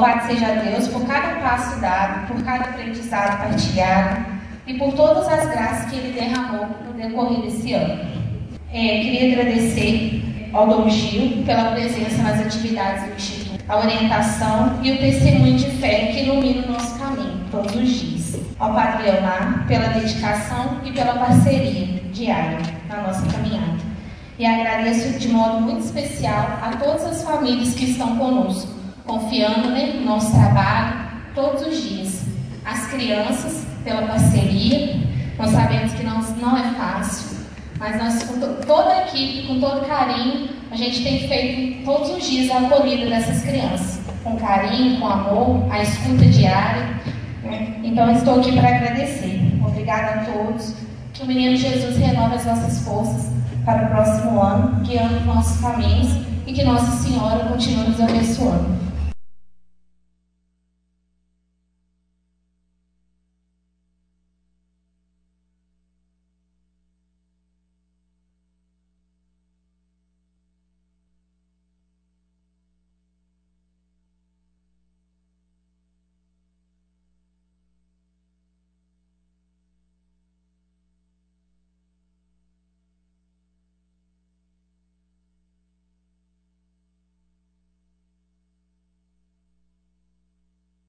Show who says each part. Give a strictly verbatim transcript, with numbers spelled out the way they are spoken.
Speaker 1: Louvado seja Deus por cada passo dado, por cada aprendizado partilhado e por todas as graças que Ele derramou no decorrer desse ano. É, queria agradecer ao Dom Gil pela presença nas atividades do Instituto, a orientação e o testemunho de fé que ilumina o nosso caminho todos os dias. Ao Padre Leomar pela dedicação e pela parceria diária na nossa caminhada. E agradeço de modo muito especial a todas as famílias que estão conosco, confiando, né, no nosso trabalho todos os dias. As crianças pela parceria, nós sabemos que não, não é fácil, mas nós, com to toda a equipe, com todo carinho, a gente tem feito todos os dias a acolhida dessas crianças, com carinho, com amor, a escuta diária, né? Então eu estou aqui para agradecer. Obrigada a todos. Que o Menino Jesus renove as nossas forças para o próximo ano, guiando nossos caminhos, e que Nossa Senhora continue nos abençoando.